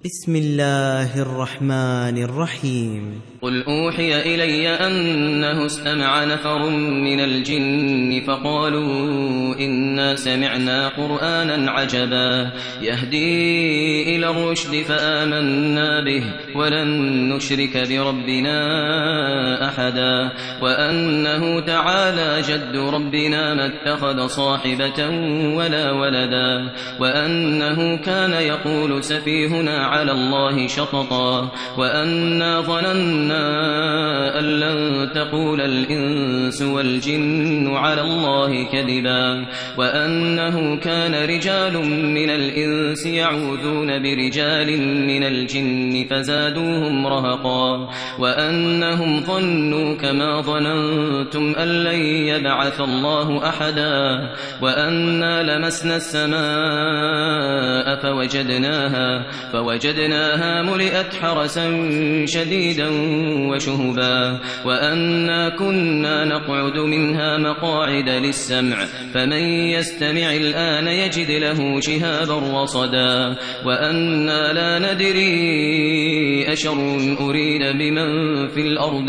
بسم الله الرحمن الرحيم. قل أوحي إلي أنه استمع نفر من الجن فقالوا إنا سمعنا قرآنا عجبا يهدي إلى الرشد فآمنا به ولن نشرك بربنا أحدا وأنه تعالى جد ربنا ما اتخذ صاحبة ولا ولدا وأنه كان يقول سفيهنا على الله شططا وأنا ظننا أن لن تقول الإنس والجن على الله كذبا وأنه كان رجال من الإنس يعوذون برجال من الجن فزادوهم رهقا وأنهم ظنوا كما ظننتم أن لن يبعث الله أحدا وأنا لمسنا السماء فوجدناها ملئت حرسا شديدا وشهبا وأنا كنا نقعد منها مقاعد للسمع فمن يستمع الآن يجد له شهابا رصدا وأنا لا ندري أشر أريد بمن في الأرض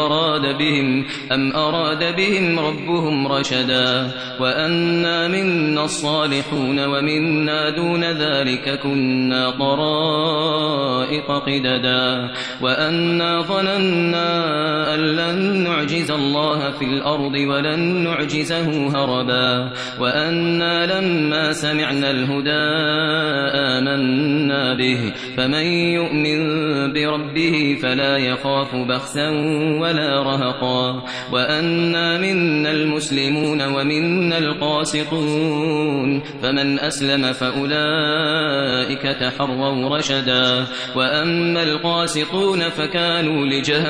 أم أراد بهم ربهم رشدا وأنا منا الصالحون ومنا دون ذلك كنا طرائق قددا وأنا ظننا أن لن نعجز الله في الأرض ولن نعجزه هربا وأنا لما سمعنا الهدى آمنا به فمن يؤمن بربه فلا يخاف بخسا ولا رهقا وأنا منا المسلمون ومنا القاسطون فمن أسلم فأولئك تحروا رشدا وأما القاسطون فكانوا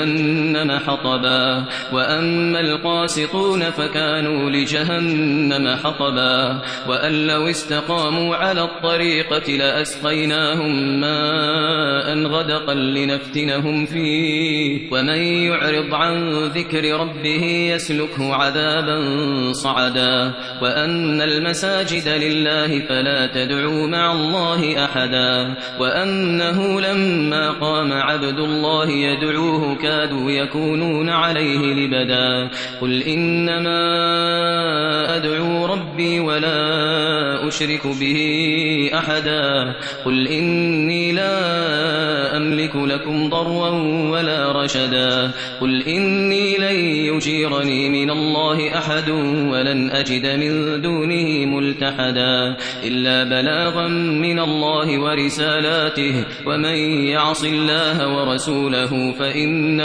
لجهنم حطبا وأن لو استقاموا على الطريقة لأسقيناهم ماء غدقا لنفتنهم فيه ومن يعرض عن ذكر ربه يسلكه عذابا صعدا وأن المساجد لله فلا تدعوا مع الله أحدا وأنه لما قام عبد الله يدعوه كادوا يكونون عليه لبدا قل إنما أدعو ربي ولا أشرك به أحدا قل إني لا أملك لكم ضرا ولا رشدا قل إني لن يجيرني من الله أحد ولن أجد من دونه ملتحدا إلا بلاغا من الله ورسالاته ومن يعص الله ورسوله فإن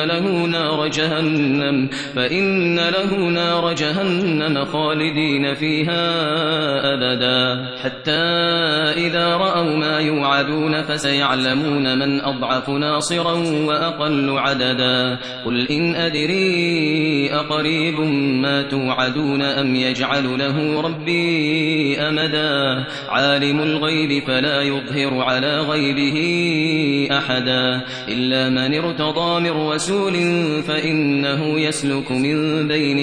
له نار جهنم خالدين فيها أبدا حتى إذا رأوا ما يوعدون فسيعلمون من أضعف ناصرا وأقل عددا قل إن أدري أقريب ما توعدون أم يجعل له ربي أمدا عالم الغيب فلا يظهر على غيبه أحدا إلا من ارتضى من رسول فإنه يسلك من بين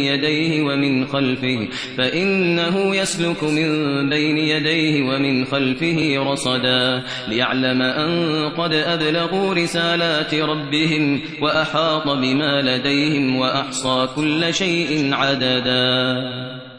يديه ومن خلفه رصدا ليعلم أن قد أبلغوا رسالات ربهم وأحاط بما لديهم وأحصى كل شيء عددا.